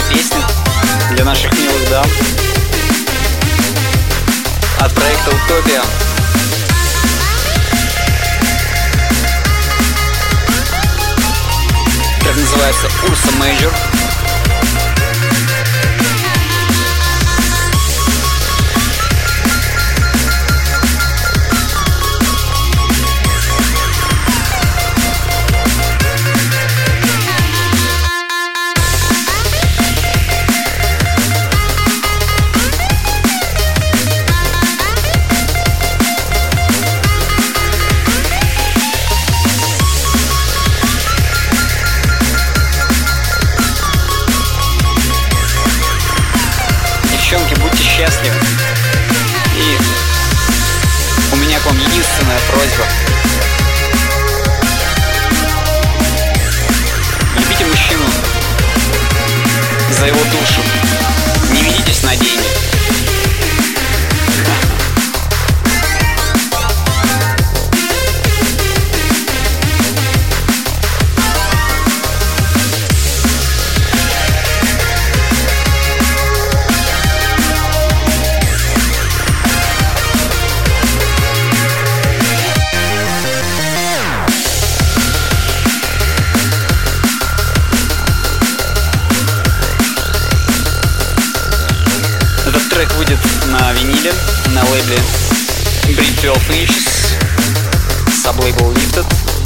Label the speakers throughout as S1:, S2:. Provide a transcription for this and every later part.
S1: песня для наших милых дам от проекта «Утопия». Трек называется «Ursa Major». Девчонки, будьте счастливы. И у меня к вам единственная просьба. Любите мужчину за его душу. Не ведитесь на деньги. Этот трек выйдет на виниле, на лейбле Bridge 12 Inches, саблейбл Lifted.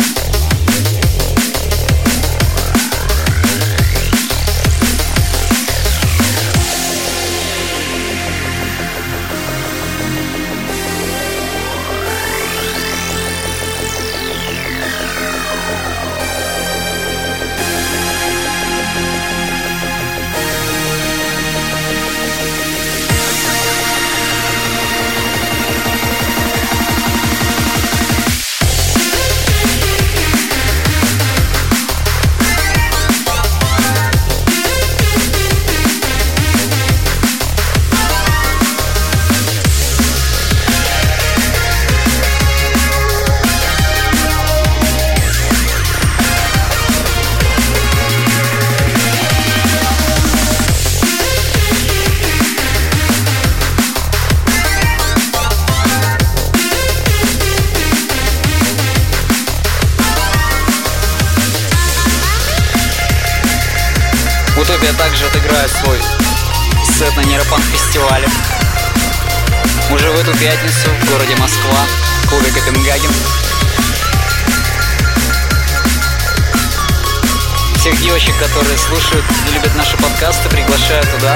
S1: Утопия также отыграет свой сет на Нейропанк фестивале уже в эту пятницу в городе Москва, в клубе Копенгаген. Всех девочек, которые слушают и любят наши подкасты, приглашаю туда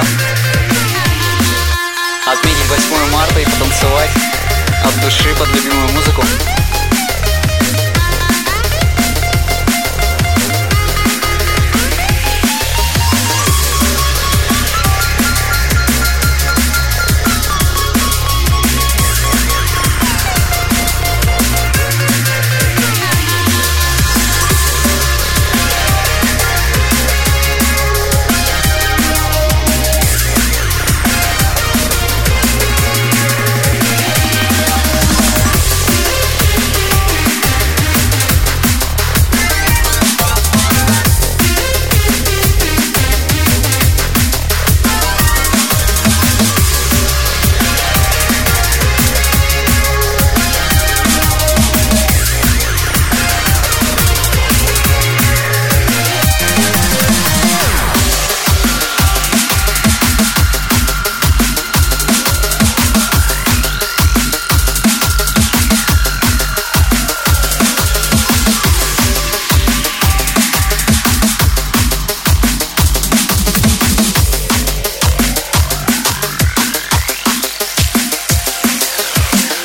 S1: отметить 8 марта и потанцевать от души под любимую музыку.